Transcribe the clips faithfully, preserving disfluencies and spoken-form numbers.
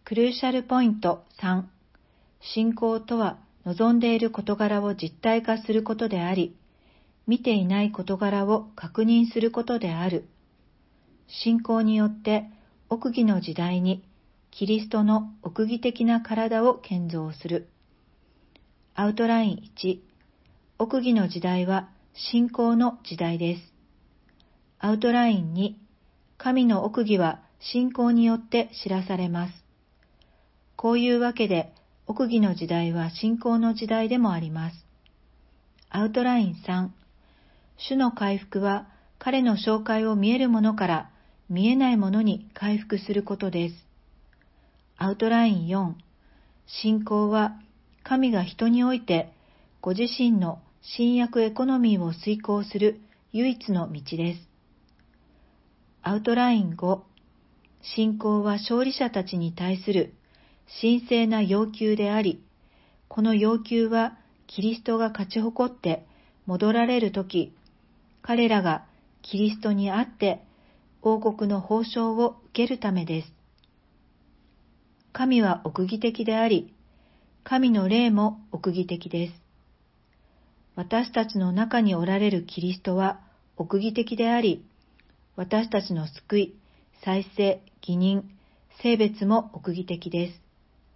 クルーシャルポイントさん、信仰とは望んでいる事柄を実体化することであり、見ていない事柄を確認することである。信仰によって奥義の時代にキリストの奥義的な体を建造する。アウトラインいち、奥義の時代は信仰の時代です。アウトラインに、神の奥義は信仰によって知らされます。こういうわけで、奥義の時代は信仰の時代でもあります。アウトラインさん、主の回復は彼の紹介を見えるものから見えないものに回復することです。アウトラインよん、信仰は神が人においてご自身の新約エコノミーを遂行する唯一の道です。アウトラインご、信仰は勝利者たちに対する神聖な要求であり、この要求はキリストが勝ち誇って戻られるとき、彼らがキリストにあって王国の報奨を受けるためです。神は奥義的であり、神の霊も奥義的です。私たちの中におられるキリストは奥義的であり、私たちの救い、再生、義人、性別も奥義的です。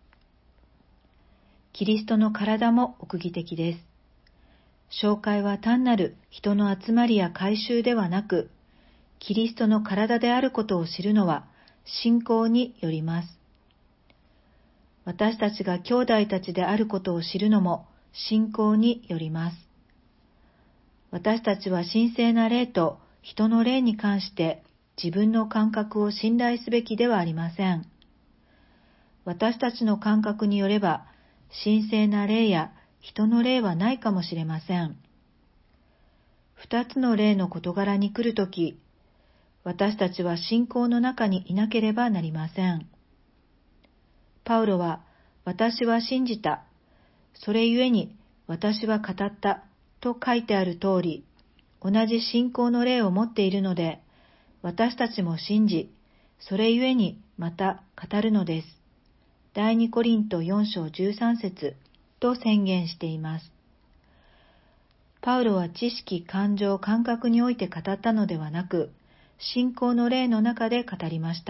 キリストの体も奥義的です。紹介は単なる人の集まりや改宗ではなく、キリストの体であることを知るのは信仰によります。私たちが兄弟たちであることを知るのも信仰によります。私たちは神聖な霊と人の霊に関して自分の感覚を信頼すべきではありません。私たちの感覚によれば、神聖な霊や人の霊はないかもしれません。二つの霊の事柄に来るとき、私たちは信仰の中にいなければなりません。パウロは、私は信じた、それゆえに私は語ったと書いてある通り、同じ信仰の霊を持っているので、私たちも信じ、それゆえにまた語るのです。第二コリントよん章じゅうさん節と宣言しています。パウロは知識、感情、感覚において語ったのではなく、信仰の霊の中で語りました。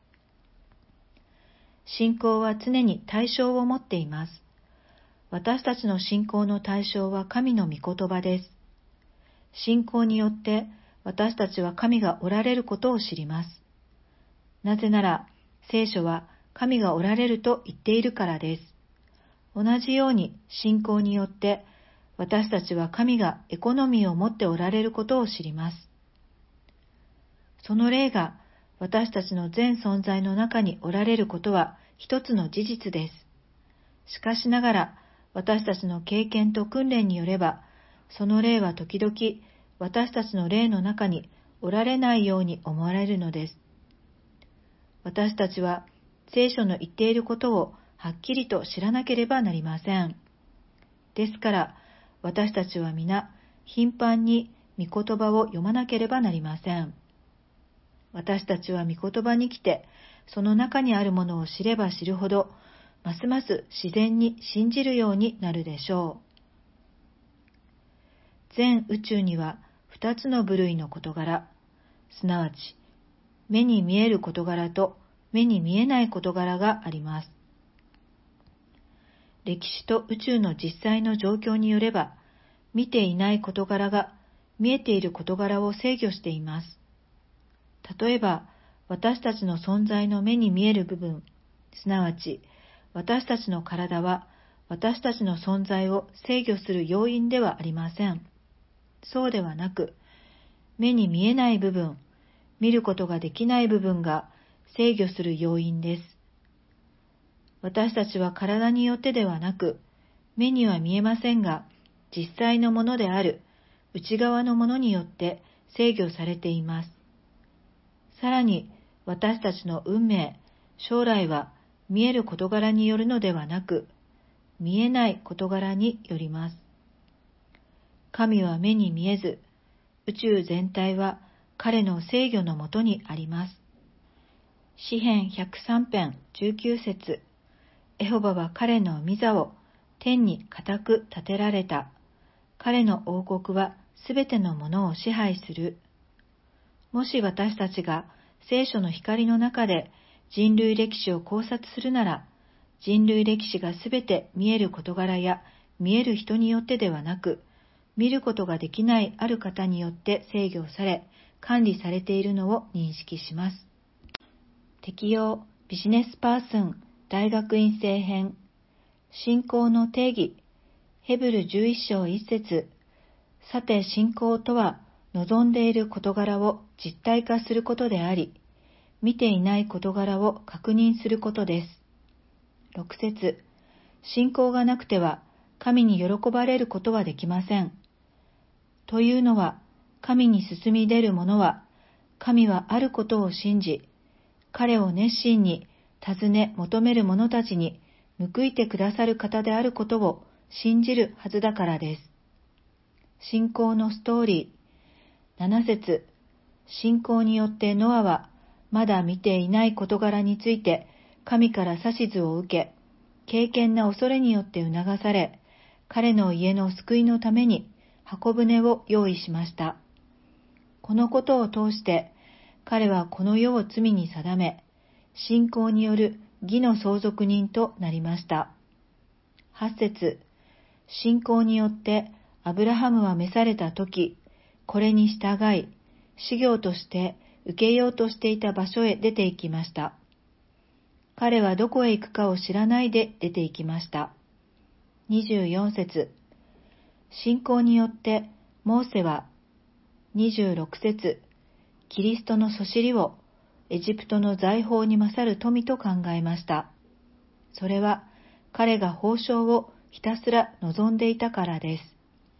信仰は常に対象を持っています。私たちの信仰の対象は神の御言葉です。信仰によって私たちは神がおられることを知ります。なぜなら、聖書は神がおられると言っているからです。同じように信仰によって私たちは神がエコノミーを持っておられることを知ります。その霊が私たちの全存在の中におられることは一つの事実です。しかしながら私たちの経験と訓練によれば、その霊は時々私たちの霊の中におられないように思われるのです。私たちは聖書の言っていることをはっきりと知らなければなりません。ですから、私たちは皆頻繁に御言葉を読まなければなりません。私たちは御言葉に来て、その中にあるものを知れば知るほど、ますます自然に信じるようになるでしょう。全宇宙には二つの部類の事柄、すなわち目に見える事柄と目に見えない事柄があります。歴史と宇宙の実際の状況によれば、見ていない事柄が見えている事柄を制御しています。例えば、私たちの存在の目に見える部分、すなわち私たちの体は私たちの存在を制御する要因ではありません。そうではなく、目に見えない部分、見ることができない部分が制御する要因です。私たちは体によってではなく、目には見えませんが、実際のものである内側のものによって制御されています。さらに、私たちの運命、将来は見える事柄によるのではなく、見えない事柄によります。神は目に見えず、宇宙全体は彼の制御のもとにあります。 詩編ひゃくさん編じゅうきゅう節。エホバは彼の御座を天に固く立てられた。彼の王国はすべてのものを支配する。もし私たちが聖書の光の中で人類歴史を考察するなら、人類歴史がすべて見える事柄や見える人によってではなく、見ることができないある方によって制御され、管理されているのを認識します。適用ビジネスパーソン大学院生編。信仰の定義。ヘブルじゅういっ章いち節。さて信仰とは望んでいる事柄を実体化することであり、見ていない事柄を確認することです。ろく節。信仰がなくては神に喜ばれることはできません。というのは、神に進み出る者は、神はあることを信じ、彼を熱心に尋ね求める者たちに報いてくださる方であることを信じるはずだからです。信仰のストーリー。なな節。信仰によってノアはまだ見ていない事柄について神から指図を受け、敬虔な恐れによって促され、彼の家の救いのために箱舟を用意しました。このことを通して、彼はこの世を罪に定め、信仰による義の相続人となりました。はち節。信仰によってアブラハムは召されたとき、これに従い、司業として受けようとしていた場所へ出て行きました。彼はどこへ行くかを知らないで出て行きました。にじゅうよん節。信仰によってモーセはにじゅうろく節。キリストのそしりをエジプトの財宝に勝る富と考えました。それは彼が褒章をひたすら望んでいたからです。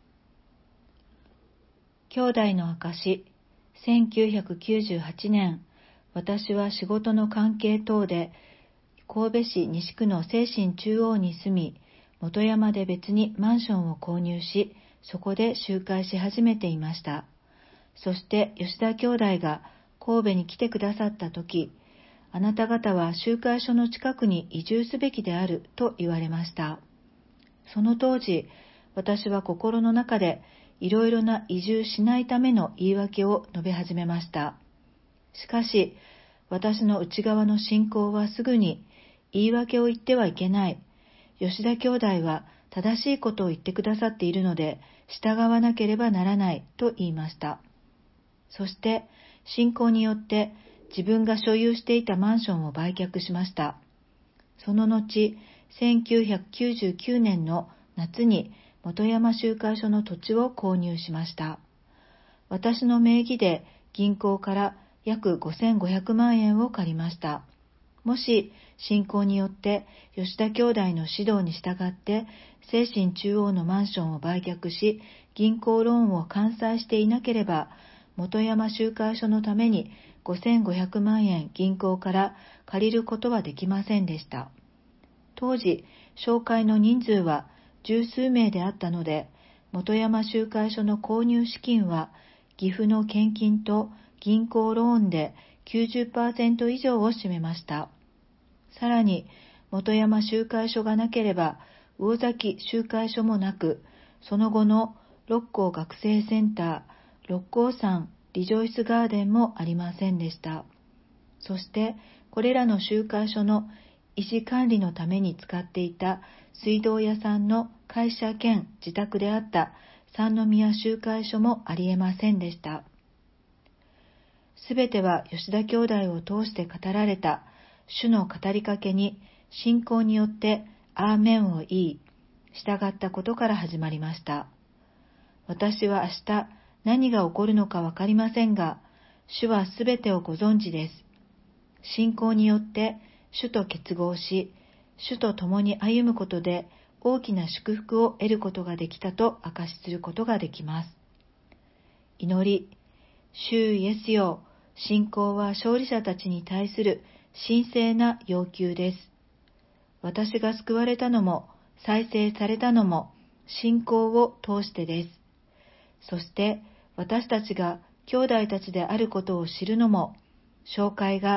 兄弟の証。せんきゅうひゃくきゅうじゅうはちねん、私は仕事の関係等で神戸市西区の清新中央に住み、本山で別にマンションを購入し、そこで集会し始めていました。そして吉田兄弟が神戸に来てくださったとき、あなた方は集会所の近くに移住すべきであると言われました。その当時、私は心の中でいろいろな移住しないための言い訳を述べ始めました。しかし、私の内側の信仰はすぐに言い訳を言ってはいけない。吉田兄弟は正しいことを言ってくださっているので、従わなければならないと言いました。そして、信仰によって自分が所有していたマンションを売却しました。その後、せんきゅうひゃくきゅうじゅうきゅうねんの夏に本山集会所の土地を購入しました。私の名義で銀行から約ごせんごひゃくまんえんを借りました。もし信仰によって吉田兄弟の指導に従って清新中央のマンションを売却し、銀行ローンを完済していなければ、本山集会所のためにごせんごひゃくまんえん銀行から借りることはできませんでした。当時、紹介の人数は十数名であったので、本山集会所の購入資金は岐阜の献金と銀行ローンで きゅうじゅっパーセント 以上を占めました。さらに、本山集会所がなければ、魚崎集会所もなく、その後の六甲学生センター、六甲山リジョイスガーデンもありませんでした。そして、これらの集会所の維持管理のために使っていた水道屋さんの会社兼自宅であった三宮集会所もありえませんでした。すべては吉田兄弟を通して語られた主の語りかけに信仰によってアーメンを言い、従ったことから始まりました。私は明日何が起こるのかわかりませんが、主はすべてをご存知です。信仰によって主と結合し、主と共に歩むことで大きな祝福を得ることができたと証しすることができます。祈り。主イエスよ、信仰は勝利者たちに対する神聖な要求です。私が救われたのも、再生されたのも、信仰を通してです。そして、私たちが兄弟たちであることを知るのも、紹介が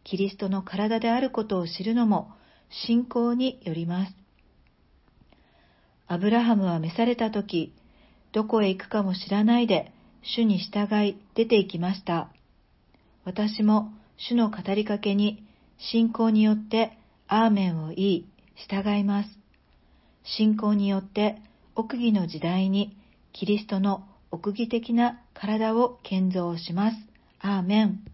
キリストの体であることを知るのも信仰によります。アブラハムは召されたとき、どこへ行くかも知らないで、主に従い出て行きました。私も主の語りかけに信仰によってアーメンを言い、従います。信仰によって奥義の時代にキリストの奥義的な体を建造します。アーメン。